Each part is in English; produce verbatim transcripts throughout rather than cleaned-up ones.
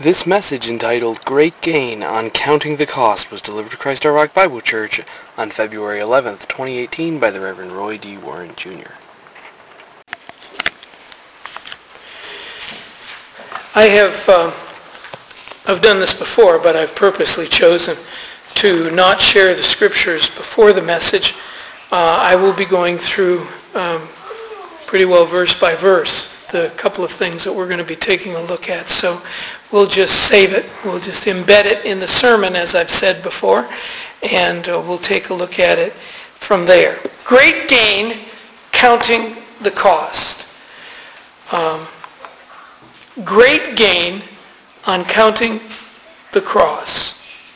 This message, entitled Great Gain on Counting the Cost, was delivered to Christ Our Rock Bible Church on February eleventh, twenty eighteen by the Reverend Roy D. Warren, Junior I have uh, I've done this before, but I've purposely chosen to not share the scriptures before the message. Uh, I will be going through um, pretty well verse by verse the couple of things that we're going to be taking a look at. So we'll just save it. We'll just embed it in the sermon, as I've said before, and uh, we'll take a look at it from there. Great gain, counting the cost. Um, great gain on counting the cross.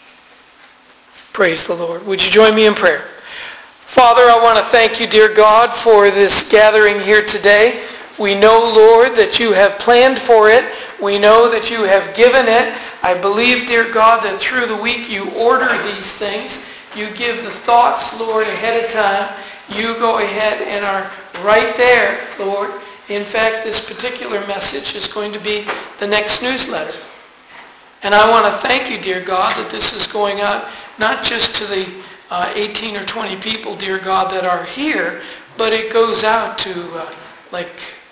Praise the Lord. Would you join me in prayer? Father, I want to thank you, dear God, for this gathering here today. We know, Lord, that you have planned for it. We know that you have given it. I believe, dear God, that through the week you order these things. You give the thoughts, Lord, ahead of time. You go ahead and are right there, Lord. In fact, this particular message is going to be the next newsletter. And I want to thank you, dear God, that this is going out not just to the uh, eighteen or twenty people, dear God, that are here, but it goes out to uh, like,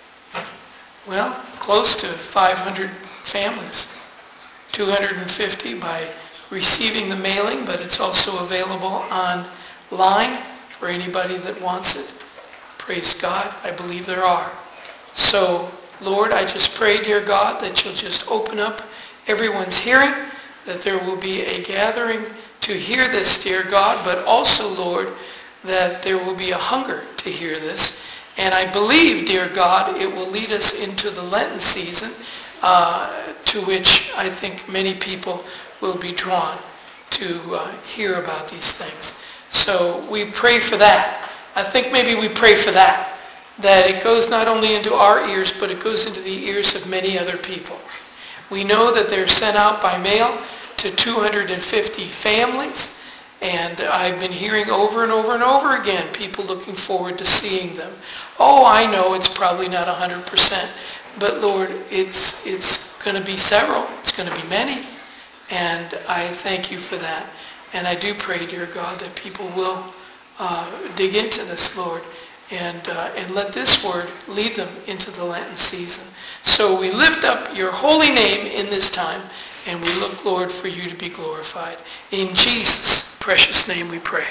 well, close to five hundred families. two hundred fifty by receiving the mailing, but it's also available online for anybody that wants it. Praise God, I believe there are. So, Lord, I just pray, dear God, that you'll just open up everyone's hearing, that there will be a gathering to hear this, dear God, but also, Lord, that there will be a hunger to hear this. And I believe, dear God, it will lead us into the Lenten season, uh, to which I think many people will be drawn to uh, hear about these things. So we pray for that. I think maybe we pray for that, that it goes not only into our ears, but it goes into the ears of many other people. We know that they're sent out by mail to two hundred fifty families, and I've been hearing over and over and over again people looking forward to seeing them. Oh, I know it's probably not one hundred percent, but Lord, it's it's going to be several. It's going to be many, and I thank you for that. And I do pray, dear God, that people will uh, dig into this, Lord, and uh, and let this word lead them into the Lenten season. So we lift up your holy name in this time, and we look, Lord, for you to be glorified. In Jesus' precious name we pray.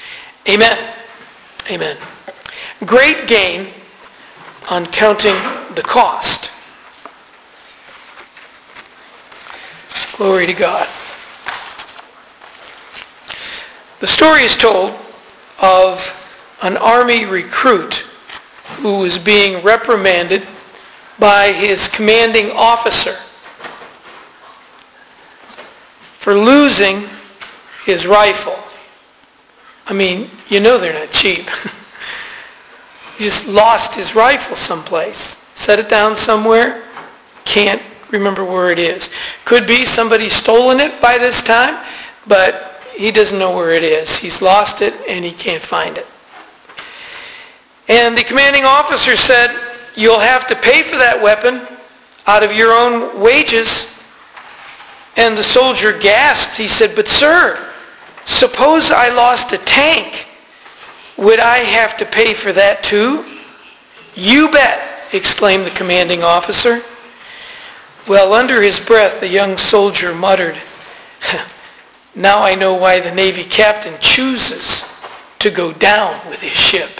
Amen. Amen. Great gain on counting the cost. Glory to God. The story is told of an army recruit who was being reprimanded by his commanding officer for losing his rifle. I mean, you know they're not cheap. He just lost his rifle someplace. Set it down somewhere. Can't remember where it is. Could be somebody stolen it by this time, but he doesn't know where it is. He's lost it and he can't find it. And the commanding officer said, you'll have to pay for that weapon out of your own wages. And the soldier gasped. He said, but sir, suppose I lost a tank. Would I have to pay for that too? You bet, exclaimed the commanding officer. Well, under his breath, the young soldier muttered, now I know why the Navy captain chooses to go down with his ship.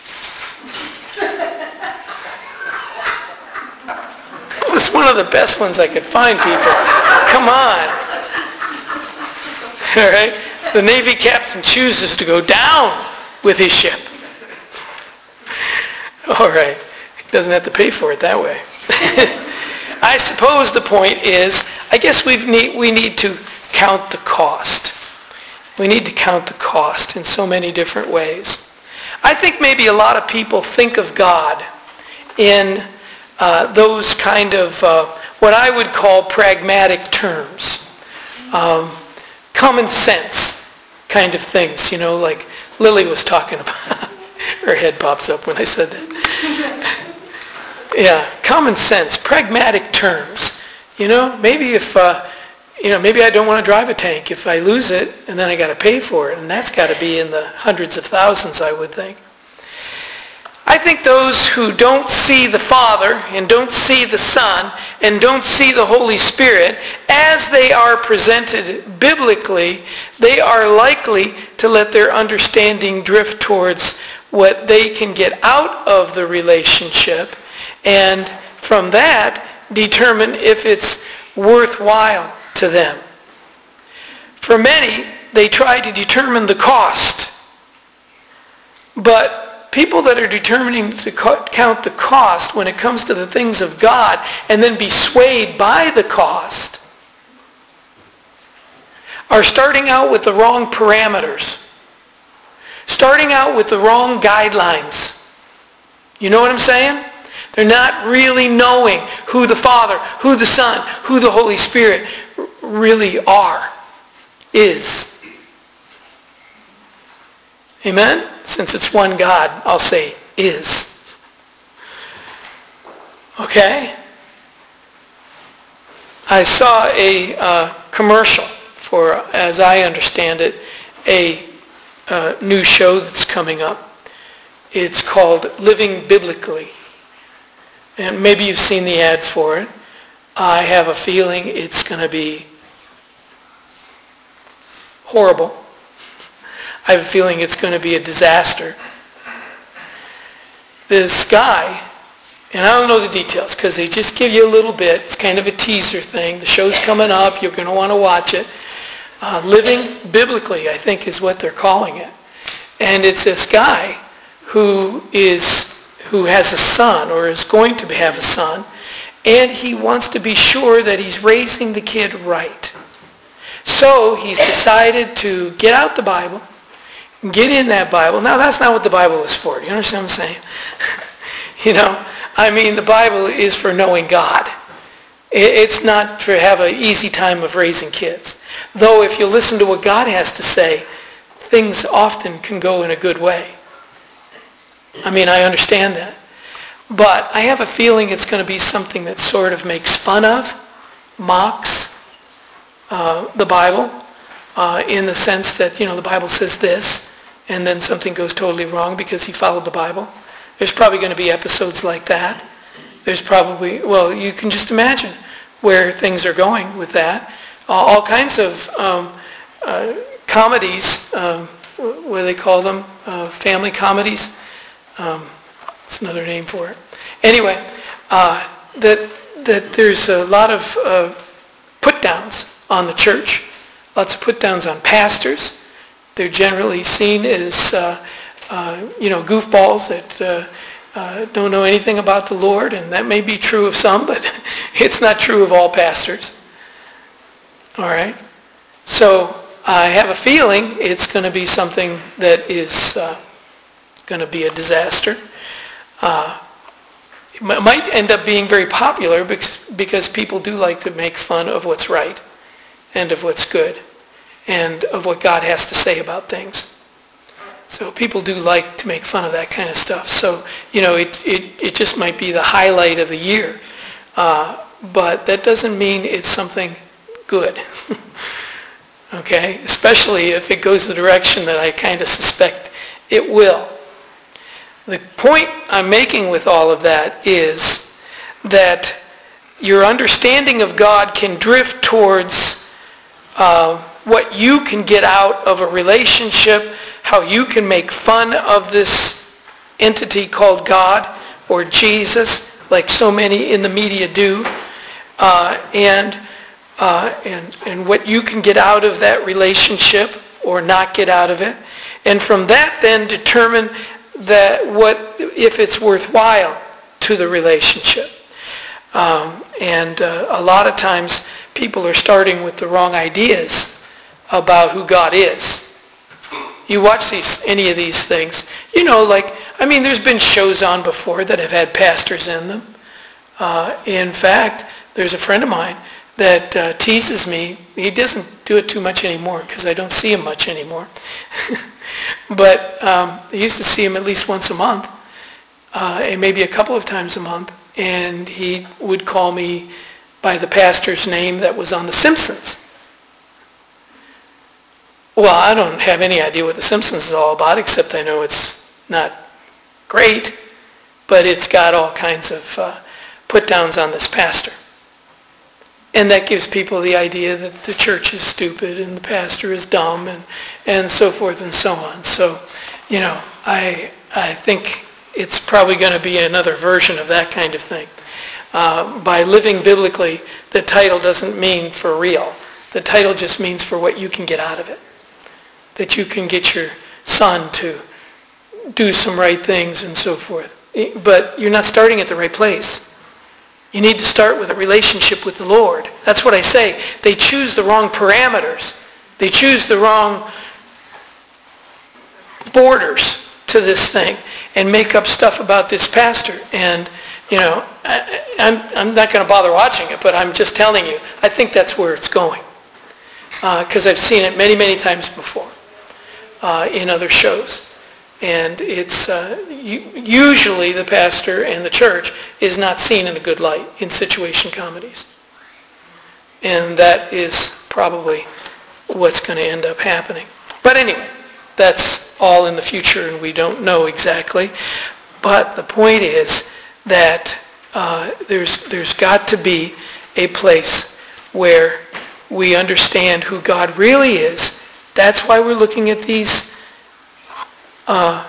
It was one of the best ones I could find, people. Come on. All right? The Navy captain chooses to go down with his ship. All right. He doesn't have to pay for it that way. I suppose the point is, I guess we need, we need to count the cost. We need to count the cost in so many different ways. I think maybe a lot of people think of God in uh, those kind of, uh, what I would call pragmatic terms. Um, common sense kind of things, you know, like Lily was talking about. Her head pops up when I said that. Yeah, common sense, pragmatic terms. You know, maybe if, uh, you know, maybe I don't want to drive a tank. If I lose it, and then I got to pay for it, and that's got to be in the hundreds of thousands, I would think. I think those who don't see the Father and don't see the Son and don't see the Holy Spirit as they are presented biblically, they are likely to let their understanding drift towards what they can get out of the relationship, and from that determine if it's worthwhile to them. For many, they try to determine the cost, but people that are determining to count the cost when it comes to the things of God and then be swayed by the cost are starting out with the wrong parameters, starting out with the wrong guidelines. You know what I'm saying? They're not really knowing who the Father, who the Son, who the Holy Spirit really are, is. Amen? Since it's one God, I'll say is. Okay? I saw a uh, commercial for, as I understand it, a uh, new show that's coming up. It's called Living Biblically. And maybe you've seen the ad for it. I have a feeling it's going to be horrible. I have a feeling it's going to be a disaster. This guy, and I don't know the details because they just give you a little bit. It's kind of a teaser thing. The show's coming up. You're going to want to watch it. Uh, Living Biblically, I think, is what they're calling it. And it's this guy who is who has a son or is going to have a son, and he wants to be sure that he's raising the kid right. So he's decided to get out the Bible, get in that Bible. Now, that's not what the Bible is for. Do you understand what I'm saying? You know, I mean, the Bible is for knowing God. It's not for have an easy time of raising kids. Though if you listen to what God has to say, things often can go in a good way. I mean, I understand that. But I have a feeling it's going to be something that sort of makes fun of, mocks uh, the Bible, uh, in the sense that, you know, the Bible says this, and then something goes totally wrong because he followed the Bible. There's probably going to be episodes like that. There's probably, well, you can just imagine where things are going with that. Uh, all kinds of um, uh, comedies, um, what do they call them? Uh, family comedies. Um, it's another name for it. Anyway, uh, that that there's a lot of uh, put-downs on the church, lots of put-downs on pastors. They're generally seen as, uh, uh, you know, goofballs that uh, uh, don't know anything about the Lord, and that may be true of some, but it's not true of all pastors. All right? So I have a feeling it's going to be something that is uh, going to be a disaster. Uh, it might end up being very popular because, because people do like to make fun of what's right and of what's good and of what God has to say about things. So people do like to make fun of that kind of stuff. So, you know, it, it, it just might be the highlight of the year. Uh, but that doesn't mean it's something good. Okay? Especially if it goes the direction that I kind of suspect it will. The point I'm making with all of that is that your understanding of God can drift towards uh, what you can get out of a relationship, how you can make fun of this entity called God or Jesus, like so many in the media do, uh, and, uh, and, and what you can get out of that relationship or not get out of it. And from that then determine that what if it's worthwhile to the relationship. Um, and uh, a lot of times people are starting with the wrong ideas about who God is. You watch these any of these things, you know, like, I mean, there's been shows on before that have had pastors in them. Uh, in fact, there's a friend of mine that uh, teases me. He doesn't do it too much anymore because I don't see him much anymore. But um, I used to see him at least once a month, uh, and maybe a couple of times a month, and he would call me by the pastor's name that was on The Simpsons. Well, I don't have any idea what The Simpsons is all about, except I know it's not great, but it's got all kinds of uh, put-downs on this pastor. And that gives people the idea that the church is stupid and the pastor is dumb and, and so forth and so on. So, you know, I I think it's probably going to be another version of that kind of thing. Uh, by living biblically, the title doesn't mean for real. The title just means for what you can get out of it. That you can get your son to do some right things and so forth. But you're not starting at the right place. You need to start with a relationship with the Lord. That's what I say. They choose the wrong parameters. They choose the wrong borders to this thing and make up stuff about this pastor. And, you know, I, I'm, I'm not going to bother watching it, but I'm just telling you, I think that's where it's going. Because uh, I've seen it many, many times before uh, in other shows. And it's uh, usually the pastor and the church is not seen in a good light in situation comedies. And that is probably what's going to end up happening. But anyway, that's all in the future and we don't know exactly. But the point is that uh, there's there's got to be a place where we understand who God really is. That's why we're looking at these Uh,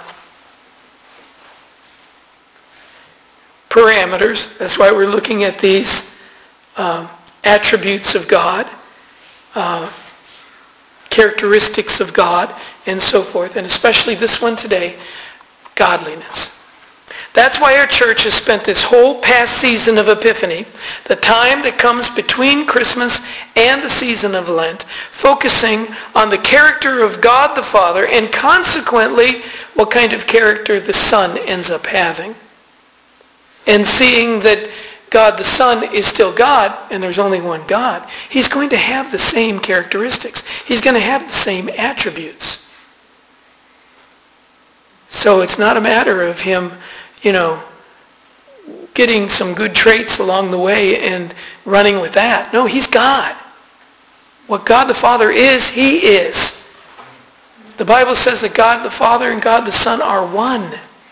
parameters. That's why we're looking at these um, attributes of God, uh, characteristics of God, and so forth, and especially this one today, godliness. That's why our church has spent this whole past season of Epiphany, the time that comes between Christmas and the season of Lent, focusing on the character of God the Father and consequently what kind of character the Son ends up having. And seeing that God the Son is still God and there's only one God, he's going to have the same characteristics. He's going to have the same attributes. So it's not a matter of him, you know, getting some good traits along the way and running with that. No, he's God. What God the Father is, he is. The Bible says that God the Father and God the Son are one.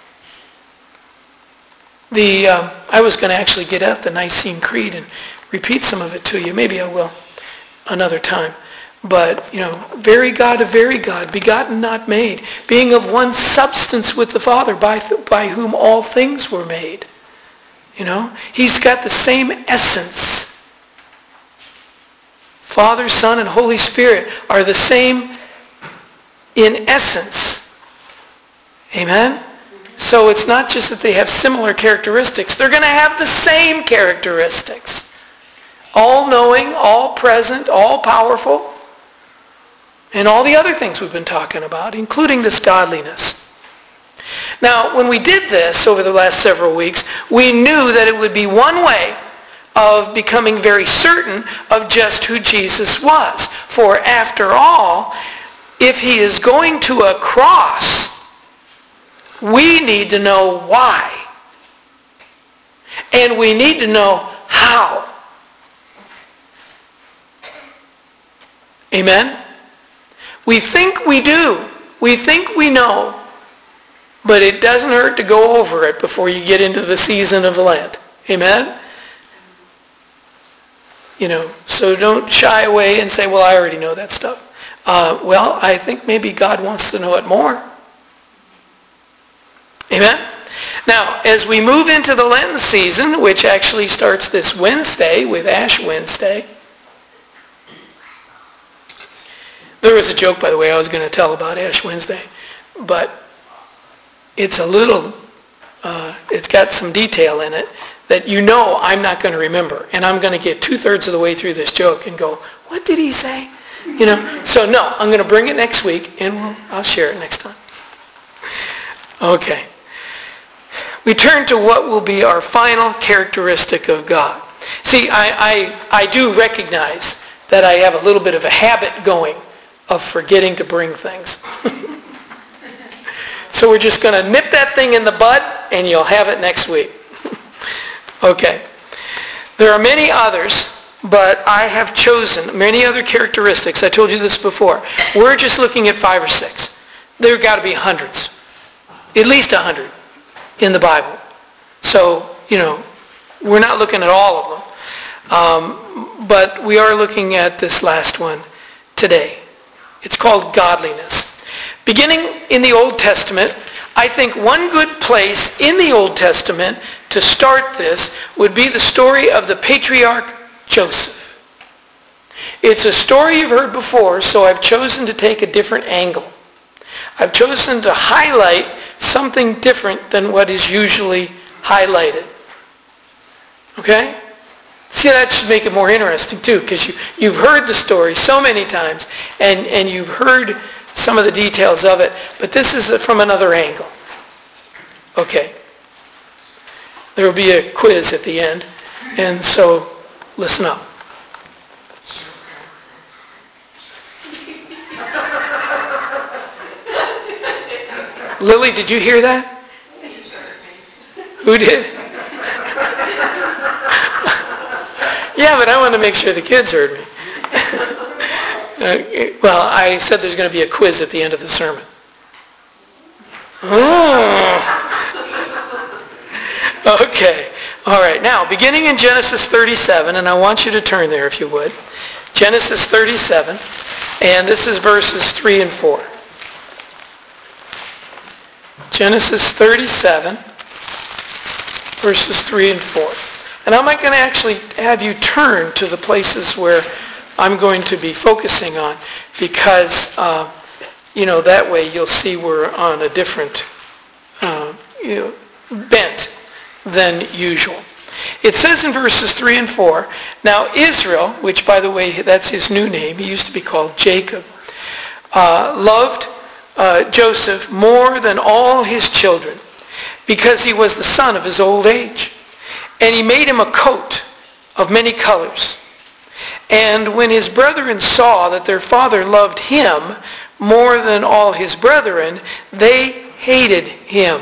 The um, I was going to actually get out the Nicene Creed and repeat some of it to you. Maybe I will another time. But, you know, very God of very God, begotten, not made, being of one substance with the Father, by, th- by whom all things were made. You know, he's got the same essence. Father, Son, and Holy Spirit are the same in essence. Amen? So it's not just that they have similar characteristics. They're going to have the same characteristics. All-knowing, all-present, all-powerful. And all the other things we've been talking about, including this godliness. Now, when we did this over the last several weeks, we knew that it would be one way of becoming very certain of just who Jesus was. For after all, if he is going to a cross, we need to know why. And we need to know how. Amen? We think we do. We think we know. But it doesn't hurt to go over it before you get into the season of Lent. Amen? You know, so don't shy away and say, well, I already know that stuff. Uh, well, I think maybe God wants to know it more. Amen? Now, as we move into the Lenten season, which actually starts this Wednesday with Ash Wednesday, there was a joke, by the way, I was going to tell about Ash Wednesday, but it's a little, uh, it's got some detail in it that you know I'm not going to remember, and I'm going to get two-thirds of the way through this joke and go, what did he say? You know, so no, I'm going to bring it next week, and we'll, I'll share it next time. Okay. We turn to what will be our final characteristic of God. See, I, I, I do recognize that I have a little bit of a habit going of forgetting to bring things. So we're just going to nip that thing in the bud, and you'll have it next week. Okay. There are many others, but I have chosen many other characteristics. I told you this before. We're just looking at five or six. There have got to be hundreds, at least a hundred in the Bible. So, you know, we're not looking at all of them. Um, but we are looking at this last one today. It's called godliness. Beginning in the Old Testament, I think one good place in the Old Testament to start this would be the story of the patriarch Joseph. It's a story you've heard before, so I've chosen to take a different angle. I've chosen to highlight something different than what is usually highlighted. Okay? See, that should make it more interesting too, because you, you've heard the story so many times, and, and you've heard some of the details of it, but this is from another angle. Okay. There will be a quiz at the end, and so listen up. Lily, did you hear that? Who did? Yeah, but I want to make sure the kids heard me. uh, well, I said there's going to be a quiz at the end of the sermon. Oh. Okay. All right. Now, beginning in Genesis thirty-seven, and I want you to turn there if you would. Genesis thirty-seven, and this is verses three and four. Genesis thirty-seven, verses three and four. And I'm not going to actually have you turn to the places where I'm going to be focusing on, because, uh, you know, that way you'll see we're on a different uh, you know, bent than usual. It says in verses three and four, now Israel, which by the way, that's his new name, he used to be called Jacob, uh, loved uh, Joseph more than all his children, because he was the son of his old age. And he made him a coat of many colors. And when his brethren saw that their father loved him more than all his brethren, they hated him.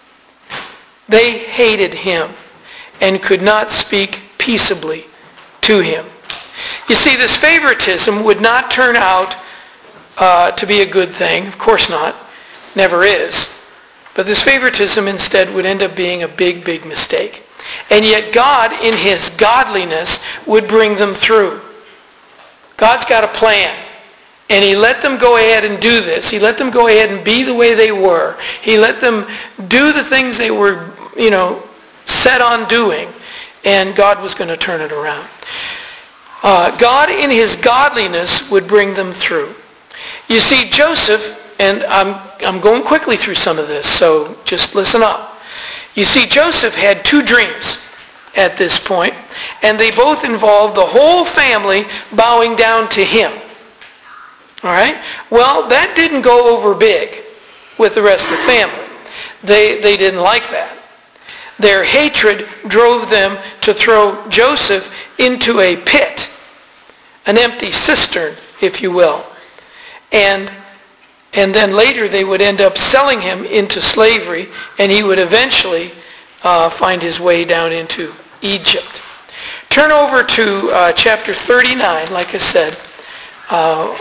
They hated him and could not speak peaceably to him. You see, this favoritism would not turn out uh, to be a good thing. Of course not. Never is. But this favoritism instead would end up being a big, big mistake. And yet God, in his godliness, would bring them through. God's got a plan. And he let them go ahead and do this. He let them go ahead and be the way they were. He let them do the things they were, you know, set on doing. And God was going to turn it around. Uh, God, in his godliness, would bring them through. You see, Joseph, and I'm, I'm going quickly through some of this, so just listen up. You see, Joseph had two dreams at this point, and they both involved the whole family bowing down to him. All right? Well, that didn't go over big with the rest of the family. They, they didn't like that. Their hatred drove them to throw Joseph into a pit, an empty cistern, if you will. And And then later they would end up selling him into slavery, and he would eventually uh, find his way down into Egypt. Turn over to uh, chapter thirty-nine, like I said. Uh,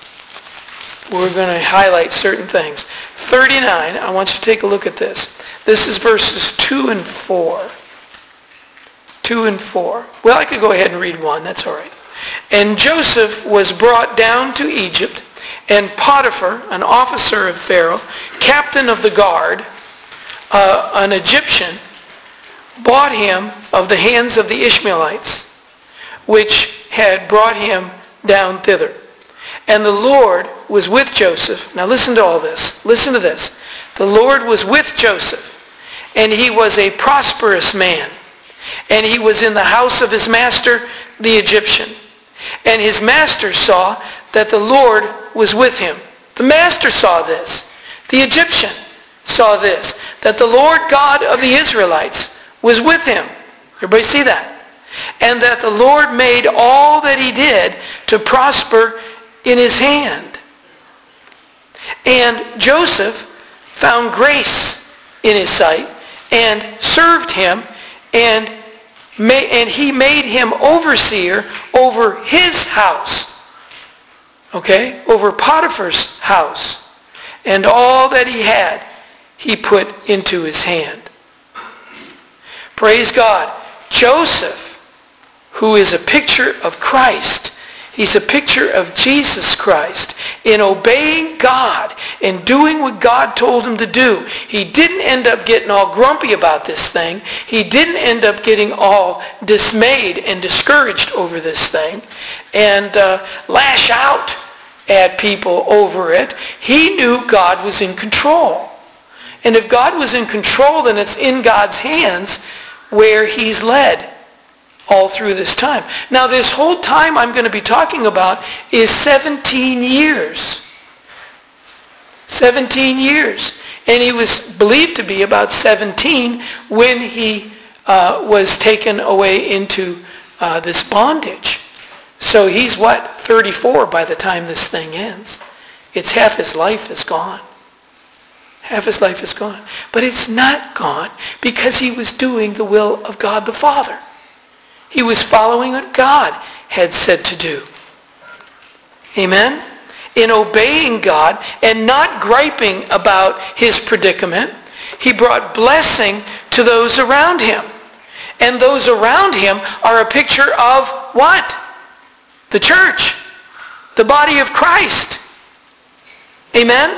we're going to highlight certain things. thirty-nine, I want you to take a look at this. This is verses two and four. two and four. Well, I could go ahead and read one, that's all right. And Joseph was brought down to Egypt, and Potiphar, an officer of Pharaoh, captain of the guard, uh, an Egyptian, bought him of the hands of the Ishmaelites, which had brought him down thither. And the Lord was with Joseph. Now listen to all this. Listen to this. The Lord was with Joseph, and he was a prosperous man. And he was in the house of his master, the Egyptian. And his master saw that the Lord was with him. The master saw this. The Egyptian saw this, that the Lord God of the Israelites was with him. Everybody see that? And that the Lord made all that he did to prosper in his hand. And Joseph found grace in his sight and served him, and and he made him overseer over his house. Okay? Over Potiphar's house. And all that he had, he put into his hand. Praise God. Joseph, who is a picture of Christ, he's a picture of Jesus Christ. In obeying God and doing what God told him to do, he didn't end up getting all grumpy about this thing. He didn't end up getting all dismayed and discouraged over this thing and uh, lash out at people over it. He knew God was in control. And if God was in control, then it's in God's hands where he's led all through this time. Now, this whole time I'm going to be talking about is seventeen years. seventeen years. And he was believed to be about seventeen when he uh, was taken away into uh, this bondage. So he's what? thirty-four by the time this thing ends. It's half his life is gone. Half his life is gone. But it's not gone because he was doing the will of God the Father. He was following what God had said to do. Amen? In obeying God and not griping about his predicament, he brought blessing to those around him. And those around him are a picture of what? The church. The body of Christ. Amen?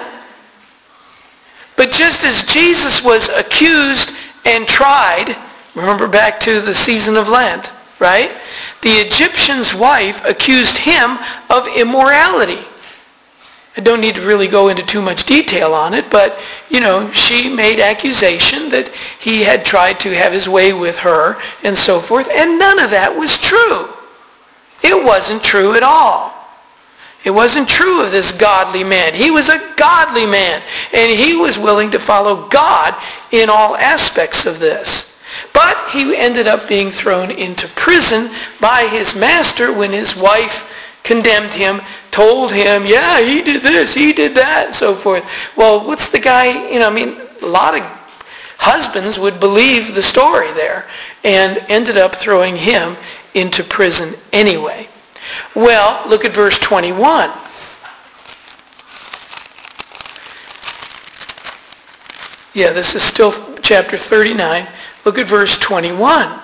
But just as Jesus was accused and tried, remember back to the season of Lent, right? The Egyptian's wife accused him of immorality. I don't need to really go into too much detail on it, but, you know, she made accusation that he had tried to have his way with her and so forth, and none of that was true. It wasn't true at all. It wasn't true of this godly man. He was a godly man, and he was willing to follow God in all aspects of this. But he ended up being thrown into prison by his master when his wife condemned him, told him, yeah, he did this, he did that, and so forth. Well, what's the guy, you know, I mean, a lot of husbands would believe the story there and ended up throwing him into prison anyway. Well, look at verse twenty-one. Yeah, this is still chapter thirty-nine. Look at verse twenty-one.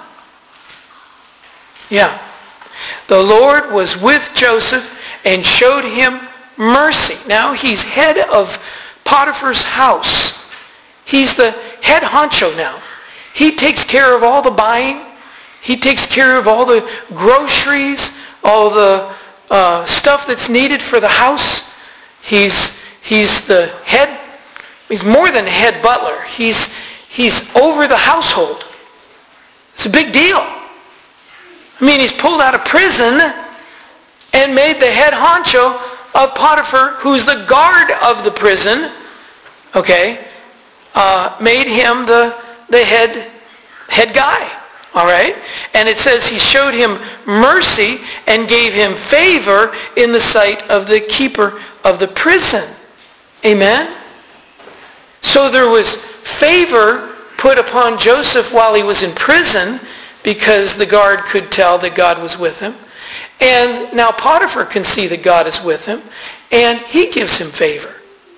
Yeah. The Lord was with Joseph and showed him mercy. Now he's head of Potiphar's house. He's the head honcho now. He takes care of all the buying. He takes care of all the groceries, all the uh, stuff that's needed for the house. He's, he's the head, he's more than head butler. He's, he's over the household. It's a big deal. I mean, he's pulled out of prison and made the head honcho of Potiphar, who's the guard of the prison, okay, uh, made him the, the head, head guy. All right? And it says he showed him mercy and gave him favor in the sight of the keeper of the prison. Amen? So there was favor put upon Joseph while he was in prison because the guard could tell that God was with him. And now Potiphar can see that God is with him, and he gives him favor.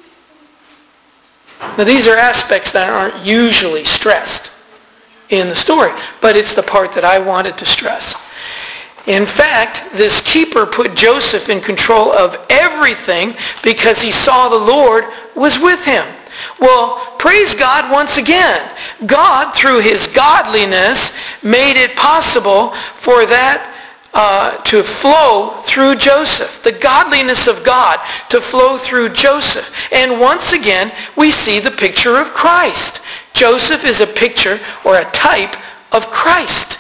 Now these are aspects that aren't usually stressed in the story, but it's the part that I wanted to stress. In fact, this keeper put Joseph in control of everything because he saw the Lord was with him. Well, praise God once again. God, through his godliness, made it possible for that uh, to flow through Joseph. The godliness of God to flow through Joseph. And once again, we see the picture of Christ. Joseph is a picture or a type of Christ.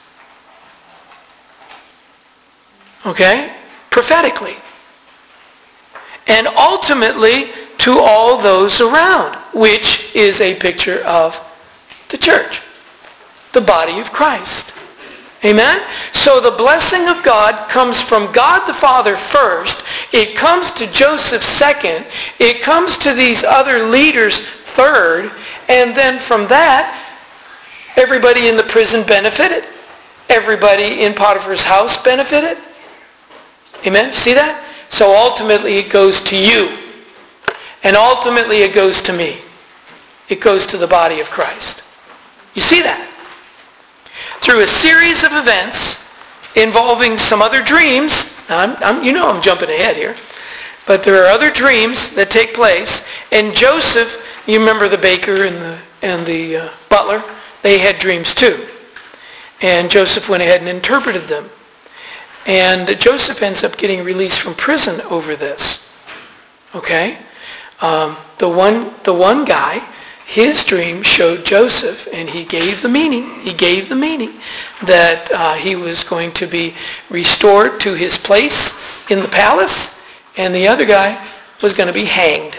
Okay? Prophetically. And ultimately to all those around, which is a picture of the church, the body of Christ. Amen? So the blessing of God comes from God the Father first. It comes to Joseph second. It comes to these other leaders third. And then from that, everybody in the prison benefited. everybody in Potiphar's house benefited. Amen? See that? So ultimately it goes to you. And ultimately it goes to me. It goes to the body of Christ. You see that? Through a series of events involving some other dreams. Now, I'm, I'm, you know I'm jumping ahead here. But there are other dreams that take place. And Joseph, you remember the baker and the, and the uh, butler? They had dreams too. And Joseph went ahead and interpreted them. And Joseph ends up getting released from prison over this. Okay? Um, the one, the one guy, his dream showed Joseph, and he gave the meaning, he gave the meaning that uh, he was going to be restored to his place in the palace, and the other guy was going to be hanged.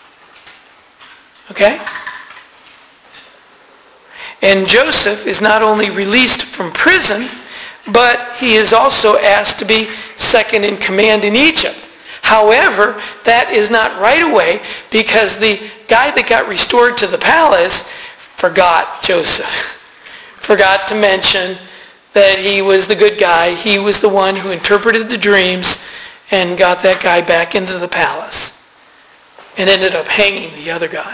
Okay? And Joseph is not only released from prison, but he is also asked to be second in command in Egypt. However, that is not right away because the guy that got restored to the palace forgot Joseph. Forgot to mention that he was the good guy. He was the one who interpreted the dreams and got that guy back into the palace and ended up hanging the other guy.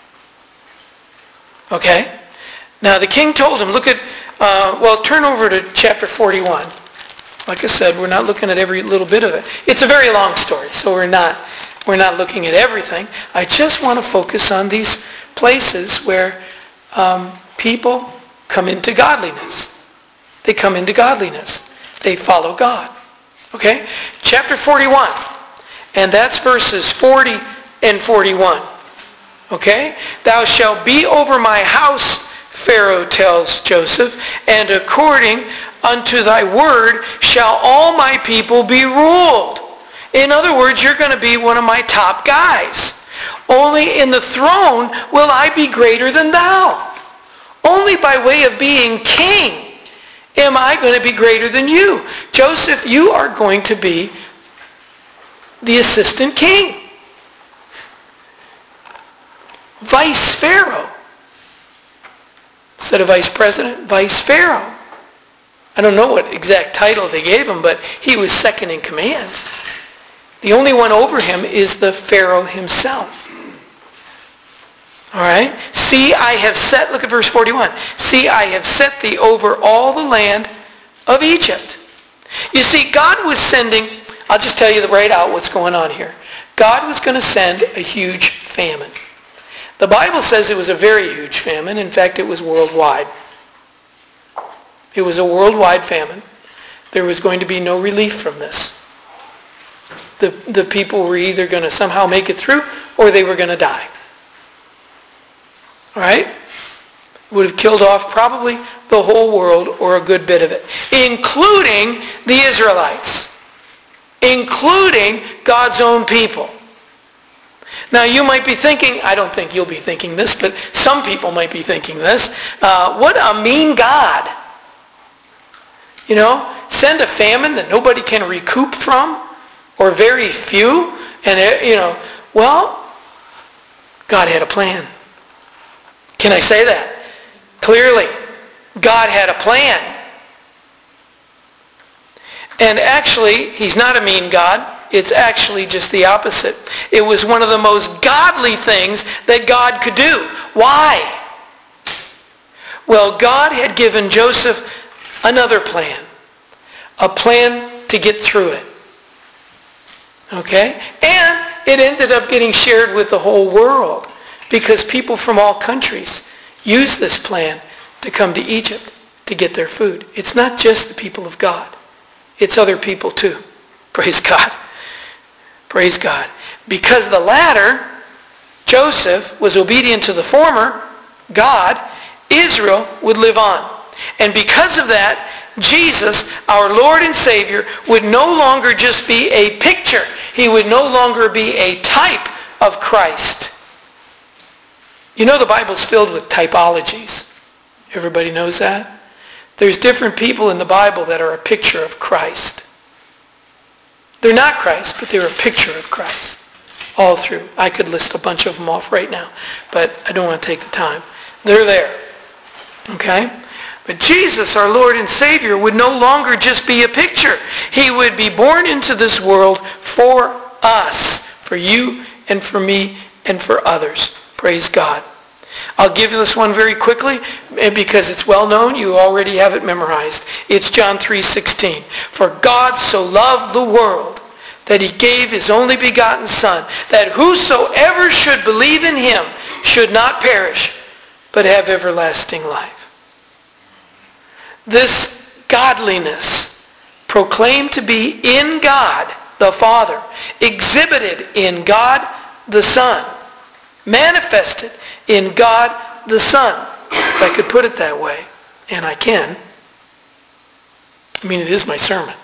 Okay? Now the king told him, look at, uh, well, turn over to chapter forty-one. Like I said, we're not looking at every little bit of it. It's a very long story, so we're not, we're not looking at everything. I just want to focus on these places where um, people come into godliness. They come into godliness. They follow God. Okay? Chapter forty-one. And that's verses forty and forty-one. Okay? Thou shalt be over my house, Pharaoh tells Joseph, and according unto thy word shall all my people be ruled. In other words, you're going to be one of my top guys. Only in the throne will I be greater than thou. Only by way of being king am I going to be greater than you. Joseph, you are going to be the assistant king. Vice Pharaoh. Instead of vice president, vice Pharaoh. I don't know what exact title they gave him, but he was second in command. The only one over him is the Pharaoh himself. All right? See, I have set, look at verse forty-one. See, I have set thee over all the land of Egypt. You see, God was sending, I'll just tell you right out what's going on here. God was going to send a huge famine. The Bible says it was a very huge famine. In fact, it was worldwide. It was a worldwide famine. There was going to be no relief from this. The, the people were either going to somehow make it through or they were going to die. All right? Would have killed off probably the whole world or a good bit of it, including the Israelites, including God's own people. Now you might be thinking, I don't think you'll be thinking this, but some people might be thinking this, uh, what a mean God. You know, send a famine that nobody can recoup from, or very few, and, you know, well, God had a plan. Can I say that? Clearly, God had a plan. And actually, he's not a mean God. It's actually just the opposite. It was one of the most godly things that God could do. Why? Well, God had given Joseph another plan. A plan to get through it. Okay? And it ended up getting shared with the whole world because people from all countries used this plan to come to Egypt to get their food. It's not just the people of God. It's other people too. Praise God. Praise God. Because the latter, Joseph, was obedient to the former, God, Israel would live on. And because of that, Jesus, our Lord and Savior, would no longer just be a picture. He would no longer be a type of Christ. You know the Bible's filled with typologies. Everybody knows that? There's different people in the Bible that are a picture of Christ. They're not Christ, but they're a picture of Christ. All through. I could list a bunch of them off right now, but I don't want to take the time. They're there. Okay? But Jesus, our Lord and Savior, would no longer just be a picture. He would be born into this world for us, for you and for me and for others. Praise God. I'll give you this one very quickly because it's well known. You already have it memorized. It's John three sixteen. For God so loved the world that he gave his only begotten Son, that whosoever should believe in him should not perish, but have everlasting life. This godliness, proclaimed to be in God the Father, exhibited in God the Son, manifested in God the Son, if I could put it that way, and I can. I mean, it is my sermon.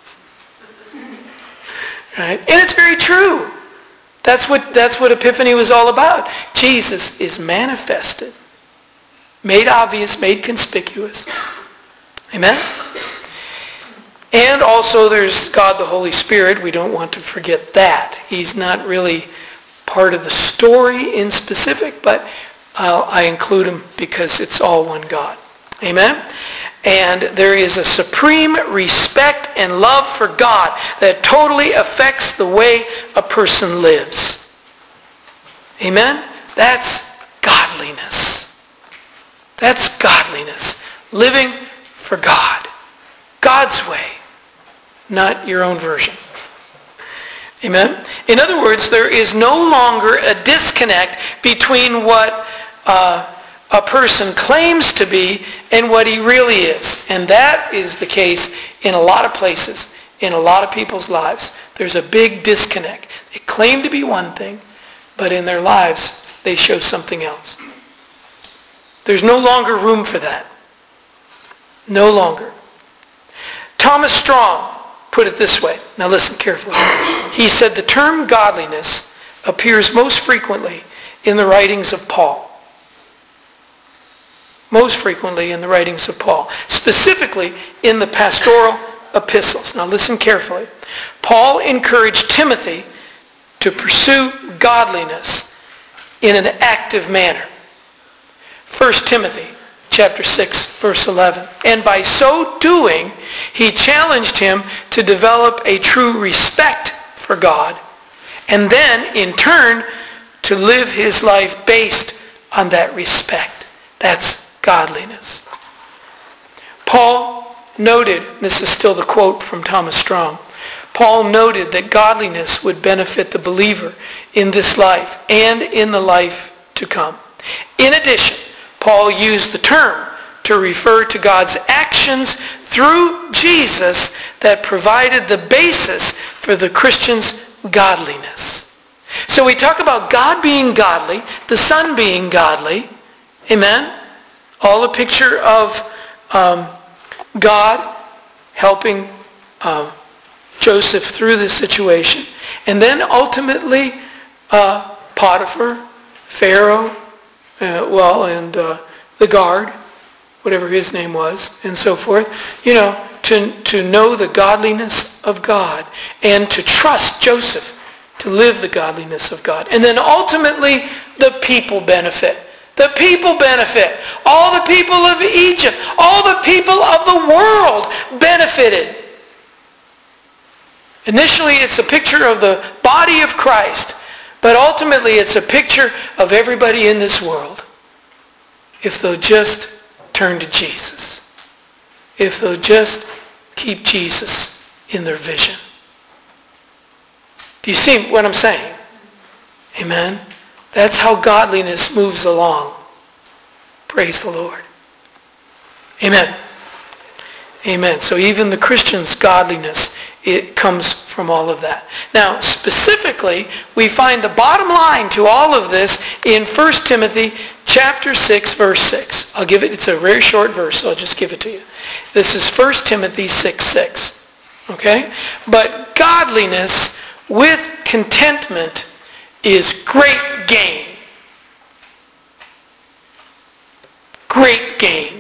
Right? And it's very true. That's what, that's what Epiphany was all about. Jesus is manifested, made obvious, made conspicuous. Amen? And also there's God the Holy Spirit. We don't want to forget that. He's not really part of the story in specific, but I'll, I include him because it's all one God. Amen? And there is a supreme respect and love for God that totally affects the way a person lives. Amen? That's godliness. That's godliness. Living for God. God's way, not your own version. Amen? In other words, there is no longer a disconnect between what uh, a person claims to be and what he really is. And that is the case in a lot of places, in a lot of people's lives. There's a big disconnect. They claim to be one thing, but in their lives, they show something else. There's no longer room for that. No longer. Thomas Strong put it this way. Now listen carefully. He said the term godliness appears most frequently in the writings of Paul. Most frequently in the writings of Paul. Specifically in the pastoral epistles. Now listen carefully. Paul encouraged Timothy to pursue godliness in an active manner. First Timothy chapter six, verse eleven. And by so doing, he challenged him to develop a true respect for God, and then, in turn, to live his life based on that respect. That's godliness. Paul noted, this is still the quote from Thomas Strong, Paul noted that godliness would benefit the believer in this life and in the life to come. In addition, Paul used the term to refer to God's actions through Jesus that provided the basis for the Christian's godliness. So we talk about God being godly, the Son being godly. Amen? All a picture of um, God helping uh, Joseph through this situation. And then ultimately uh, Potiphar, Pharaoh, Uh, well, and uh, the guard, whatever his name was, and so forth, you know, to, to know the godliness of God and to trust Joseph to live the godliness of God. And then ultimately, the people benefit. The people benefit. All the people of Egypt, all the people of the world benefited. Initially, it's a picture of the body of Christ. But ultimately, it's a picture of everybody in this world. If they'll just turn to Jesus. If they'll just keep Jesus in their vision. Do you see what I'm saying? Amen? That's how godliness moves along. Praise the Lord. Amen. Amen. So even the Christian's godliness, it comes from all of that. Now, specifically, we find the bottom line to all of this in First Timothy chapter six, verse six. I'll give it, it's a very short verse, so I'll just give it to you. This is First Timothy six, six. Okay? But godliness with contentment is great gain. Great gain.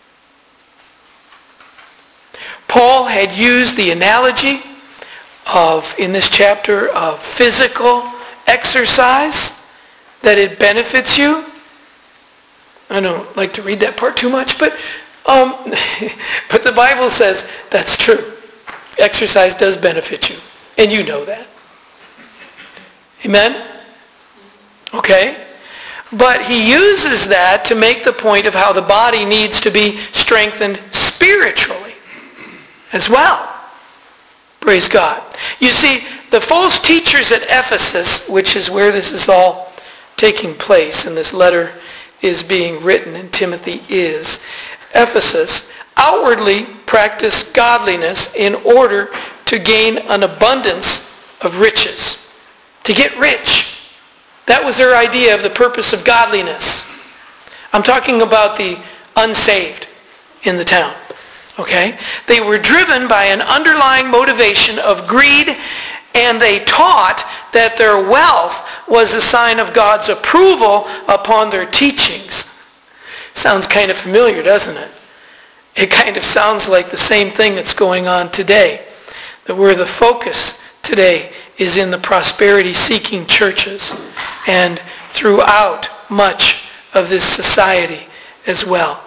Paul had used the analogy of, in this chapter, of physical exercise, that it benefits you. I don't like to read that part too much, but Um, but the Bible says that's true. Exercise does benefit you, and you know that. Amen? Okay? But he uses that to make the point of how the body needs to be strengthened spiritually as well. Praise God. You see, the false teachers at Ephesus, which is where this is all taking place, and this letter is being written, and Timothy is, Ephesus outwardly practiced godliness in order to gain an abundance of riches. To get rich. That was their idea of the purpose of godliness. I'm talking about the unsaved in the town. Okay? They were driven by an underlying motivation of greed, and they taught that their wealth was a sign of God's approval upon their teachings. Sounds kind of familiar, doesn't it? It kind of sounds like the same thing that's going on today. That where the focus today is in the prosperity-seeking churches and throughout much of this society as well.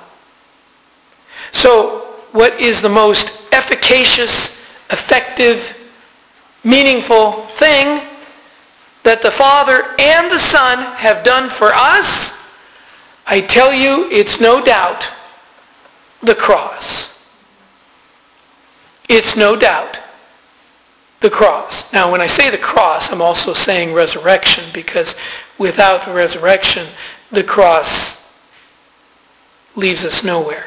So, what is the most efficacious, effective, meaningful thing that the Father and the Son have done for us? I tell you, it's no doubt the cross. It's no doubt the cross. Now, when I say the cross, I'm also saying resurrection, because without resurrection, the cross leaves us nowhere.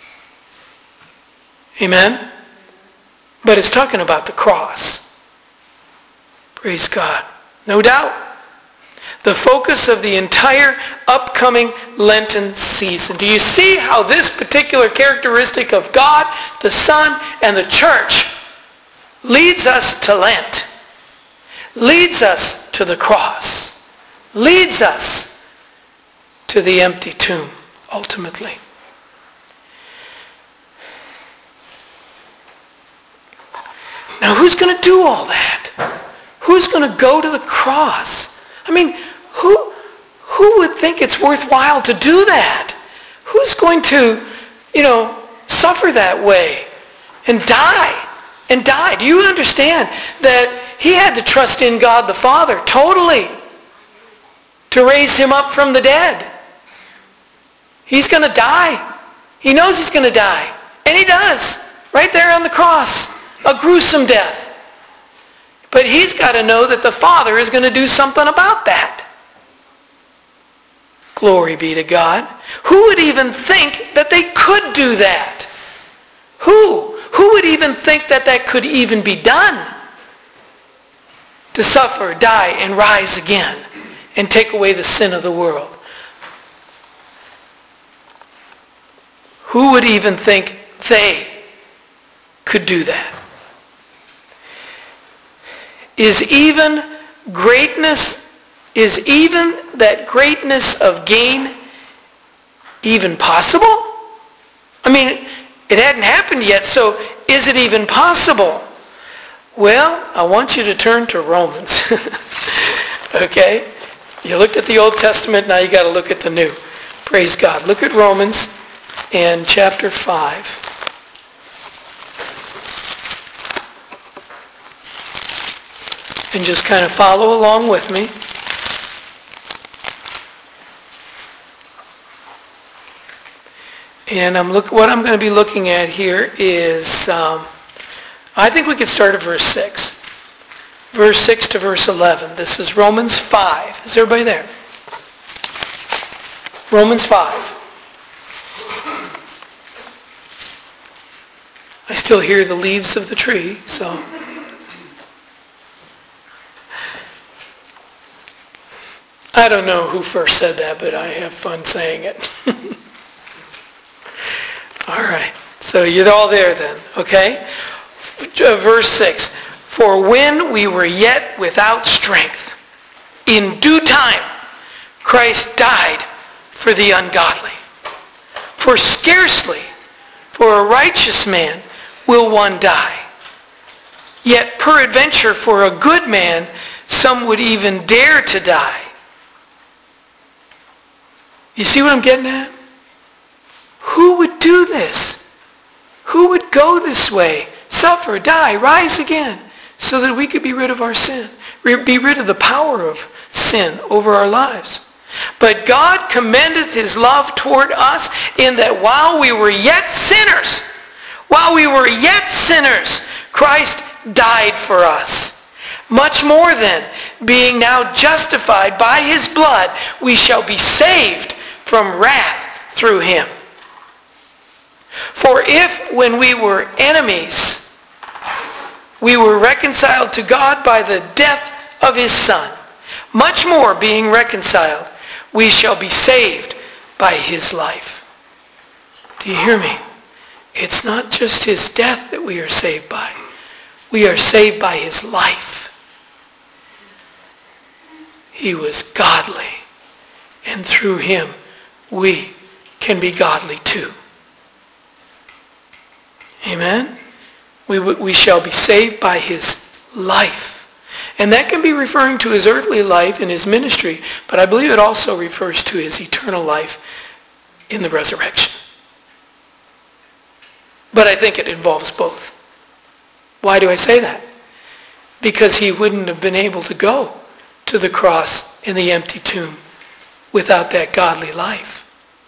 Amen? But it's talking about the cross. Praise God. No doubt. The focus of the entire upcoming Lenten season. Do you see how this particular characteristic of God, the Son, and the church leads us to Lent, leads us to the cross, leads us to the empty tomb, ultimately? Now, who's going to do all that? Who's going to go to the cross? I mean, who, who would think it's worthwhile to do that? Who's going to, you know, suffer that way and die? And die. Do you understand that he had to trust in God the Father totally to raise him up from the dead? He's going to die. He knows he's going to die. And he does. Right there on the cross. A gruesome death. But he's got to know that the Father is going to do something about that. Glory be to God. Who would even think that they could do that? Who? Who would even think that that could even be done? To suffer, die, and rise again and take away the sin of the world. Who would even think they could do that? Is even greatness, is even that greatness of gain even possible? I mean, it hadn't happened yet, so is it even possible? Well, I want you to turn to Romans. Okay? You looked at the Old Testament, now you got to look at the New. Praise God. Look at Romans and chapter five. And just kind of follow along with me. And I'm look, what I'm going to be looking at here is, um, I think we could start at verse six. Verse six to verse eleven. This is Romans five. Is everybody there? Romans five. I still hear the leaves of the tree, so. I don't know who first said that, but I have fun saying it. All right. So you're all there then, okay? Verse six. For when we were yet without strength, in due time, Christ died for the ungodly. For scarcely for a righteous man will one die. Yet peradventure for a good man, some would even dare to die. You see what I'm getting at? who would do this? Who would go this way, suffer, die, rise again, so that we could be rid of our sin, be rid of the power of sin over our lives? But God commendeth his love toward us in that while we were yet sinners, while we were yet sinners, Christ died for us. Much more then, being now justified by his blood, we shall be saved from wrath through him. For if, when we were enemies, we were reconciled to God by the death of his Son, much more being reconciled, we shall be saved by his life. Do you hear me? It's not just his death that we are saved by. We are saved by his life. He was godly, and through him we can be godly too. Amen? We, we shall be saved by his life. And that can be referring to his earthly life in his ministry, but I believe it also refers to his eternal life in the resurrection. But I think it involves both. Why do I say that? Because he wouldn't have been able to go to the cross in the empty tomb without that godly life.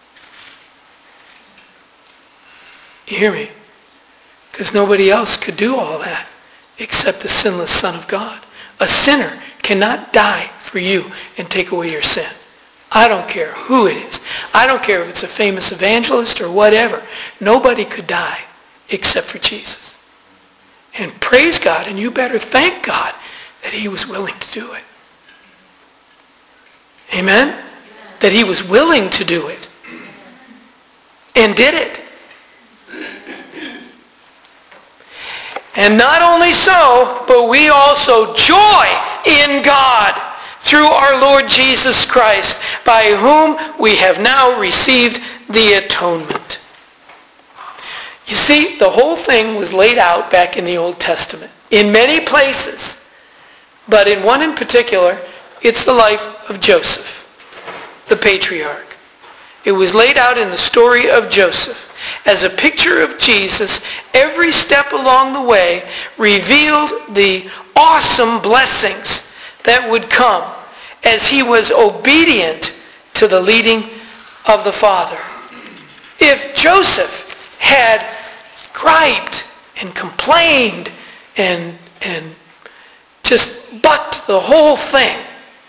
You hear me? Because nobody else could do all that except the sinless Son of God. A sinner cannot die for you and take away your sin. I don't care who it is. I don't care if it's a famous evangelist or whatever. Nobody could die except for Jesus. And praise God, and you better thank God that he was willing to do it. Amen? That he was willing to do it. And did it. And not only so, but we also joy in God through our Lord Jesus Christ, by whom we have now received the atonement. You see, the whole thing was laid out back in the Old Testament in many places, but in one in particular, it's the life of Joseph, the patriarch. It was laid out in the story of Joseph as a picture of Jesus. Every step along the way revealed the awesome blessings that would come as he was obedient to the leading of the Father. If Joseph had griped and complained and, and just bucked the whole thing,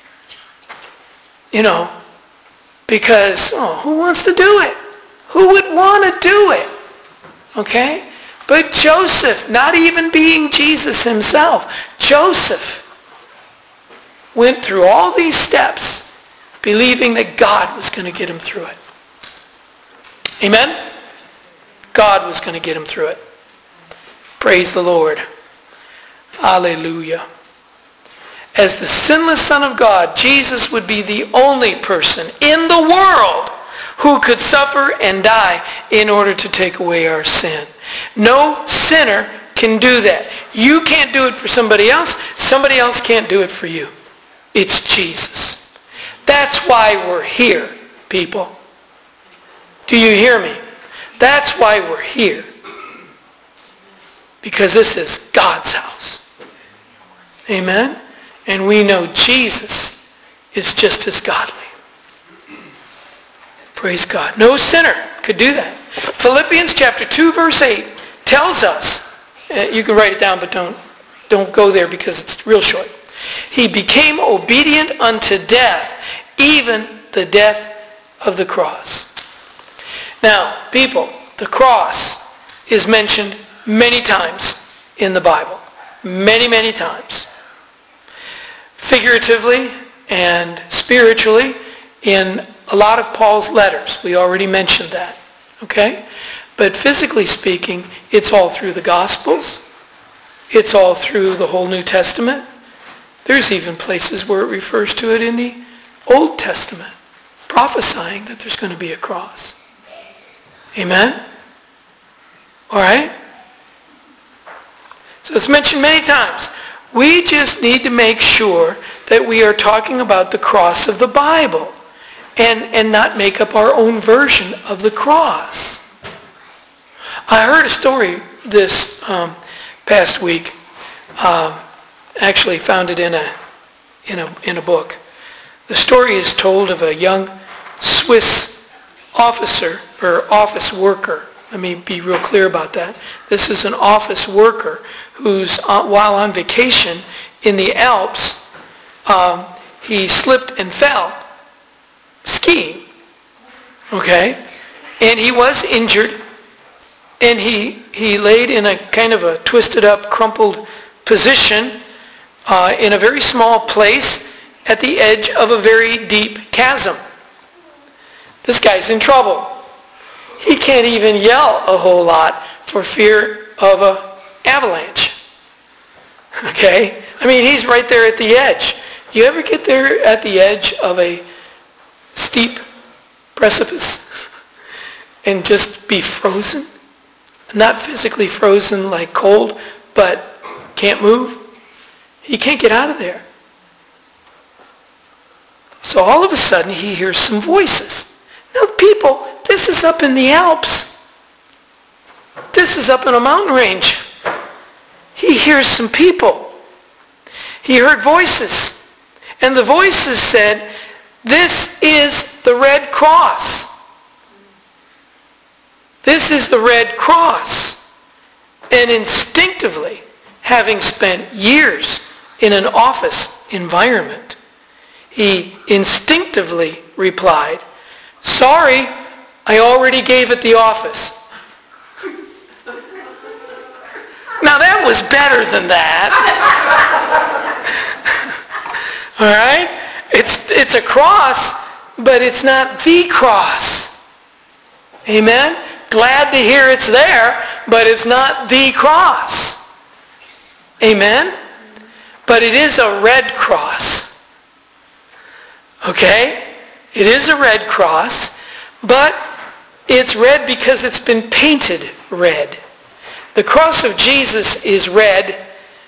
you know, because, oh, who wants to do it? Who would want to do it? Okay? But Joseph, not even being Jesus himself, Joseph went through all these steps believing that God was going to get him through it. Amen? God was going to get him through it. Praise the Lord. Hallelujah. As the sinless Son of God, Jesus would be the only person in the world who could suffer and die in order to take away our sin. No sinner can do that. You can't do it for somebody else. Somebody else can't do it for you. It's Jesus. That's why we're here, people. Do you hear me? That's why we're here. Because this is God's house. Amen? And we know Jesus is just as godly. Praise God. No sinner could do that. Philippians chapter two verse eight tells us, uh, you can write it down but don't, don't go there because it's real short. He became obedient unto death, even the death of the cross. Now, people, the cross is mentioned many times in the Bible. Many, many times. Figuratively and spiritually in a lot of Paul's letters. We already mentioned that. Okay? But physically speaking, it's all through the Gospels. It's all through the whole New Testament. There's even places where it refers to it in the Old Testament, prophesying that there's going to be a cross. Amen? All right? So it's mentioned many times. We just need to make sure that we are talking about the cross of the Bible and, and not make up our own version of the cross. I heard a story this um, past week. Um, actually found it in a in a in a book. The story is told of a young Swiss officer or office worker. Let me be real clear about that. This is an office worker who's uh, while on vacation in the Alps, um, he slipped and fell skiing. Okay, and he was injured, and he he laid in a kind of a twisted up, crumpled position uh, in a very small place at the edge of a very deep chasm. This guy's in trouble. He can't even yell a whole lot for fear of an avalanche. Okay? I mean, he's right there at the edge. You ever get there at the edge of a steep precipice and just be frozen? Not physically frozen like cold, but can't move? He can't get out of there. So all of a sudden he hears some voices. Now people, this is up in the Alps. This is up in a mountain range. He hears some people. He heard voices. And the voices said, "This is the Red Cross. This is the Red Cross." And instinctively, having spent years in an office environment, he instinctively replied, "Sorry, I already gave it the office." Now that was better than that. All right? It's, it's a cross, but it's not the cross. Amen? Glad to hear it's there, but it's not the cross. Amen? But it is a red cross. Okay? It is a red cross, but it's red because it's been painted red. The cross of Jesus is red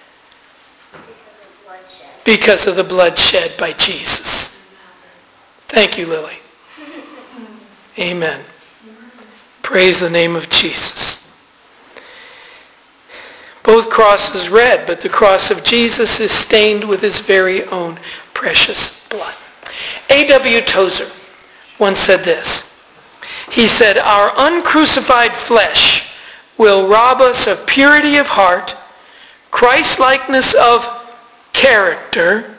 because of the blood shed by Jesus. Thank you, Lily. Amen. Praise the name of Jesus. Both crosses red, but the cross of Jesus is stained with his very own precious blood. A W Tozer once said this. He said, "Our uncrucified flesh will rob us of purity of heart, Christ-likeness of character,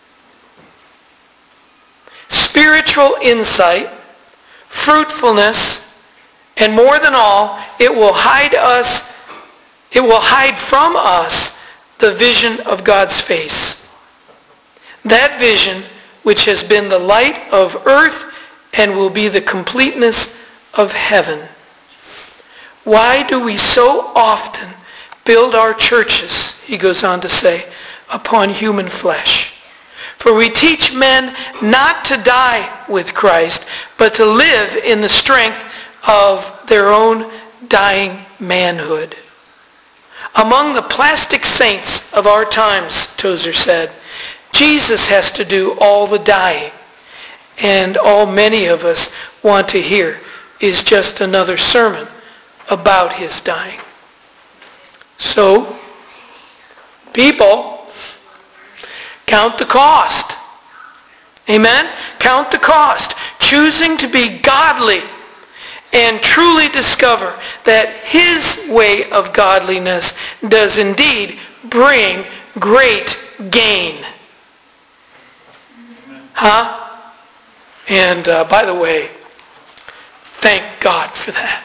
spiritual insight, fruitfulness, and more than all, it will hide us, it will hide from us the vision of God's face. That vision which has been the light of earth and will be the completeness of heaven." Why do we so often build our churches, he goes on to say, upon human flesh? For we teach men not to die with Christ, but to live in the strength of their own dying manhood. Among the plastic saints of our times, Tozer said, Jesus has to do all the dying, and all many of us want to hear is just another sermon about his dying. So, people, count the cost. Amen? Count the cost. Choosing to be godly and truly discover that his way of godliness does indeed bring great gain. Huh? And uh, by the way, thank God for that.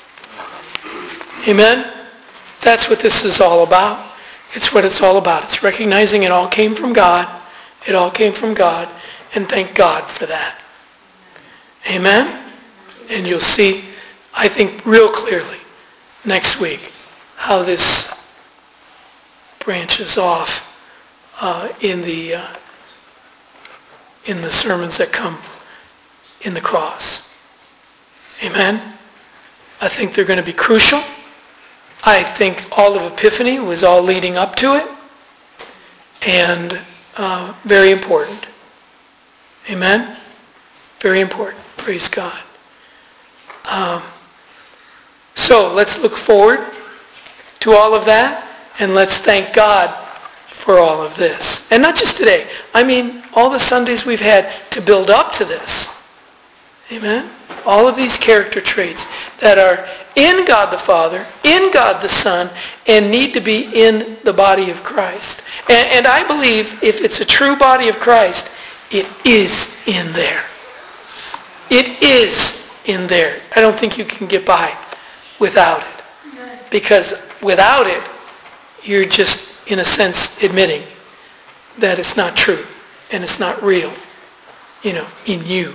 Amen? That's what this is all about. It's what it's all about. It's recognizing it all came from God. It all came from God. And thank God for that. Amen? And you'll see, I think, real clearly next week how this branches off uh, in the uh, in the sermons that come in the cross. Amen? I think they're going to be crucial. I think all of Epiphany was all leading up to it, and uh, very important. Amen? Very important. Praise God. Um, So let's look forward to all of that, and let's thank God for all of this. And not just today. I mean, all the Sundays we've had to build up to this. Amen? All of these character traits that are in God the Father, in God the Son, and need to be in the body of Christ. And, and I believe if it's a true body of Christ, it is in there. It is in there. I don't think you can get by without it. Because without it, you're just, in a sense, admitting that it's not true and it's not real, you know, in you.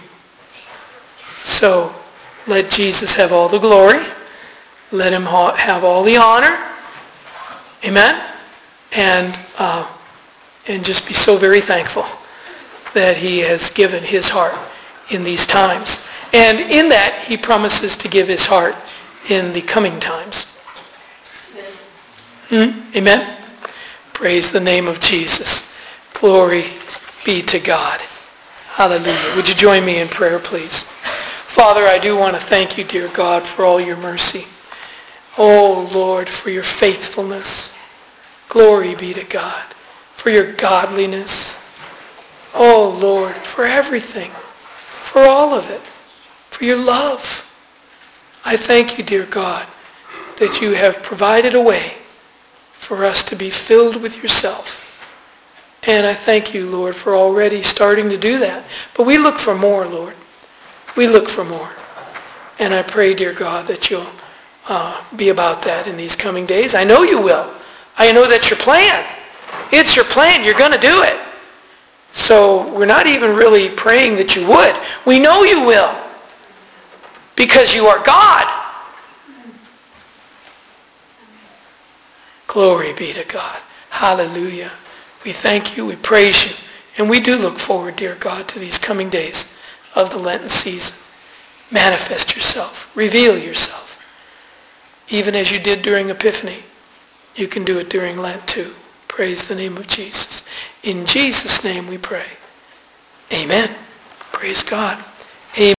So let Jesus have all the glory. Let him ha- have all the honor. Amen? And, uh, and just be so very thankful that he has given his heart in these times. And in that, he promises to give his heart in the coming times. Hmm? Amen? Praise the name of Jesus. Glory be to God. Hallelujah. Would you join me in prayer, please? Father, I do want to thank you, dear God, for all your mercy. Oh, Lord, for your faithfulness. Glory be to God. For your godliness. Oh, Lord, for everything. For all of it. For your love. I thank you, dear God, that you have provided a way for us to be filled with yourself. And I thank you, Lord, for already starting to do that. But we look for more, Lord. We look for more. And I pray, dear God, that you'll uh, be about that in these coming days. I know you will. I know that's your plan. It's your plan. You're going to do it. So we're not even really praying that you would. We know you will. Because you are God. Glory be to God. Hallelujah. We thank you. We praise you. And we do look forward, dear God, to these coming days of the Lenten season. Manifest yourself. Reveal yourself. Even as you did during Epiphany, you can do it during Lent too. Praise the name of Jesus. In Jesus' name we pray. Amen. Praise God.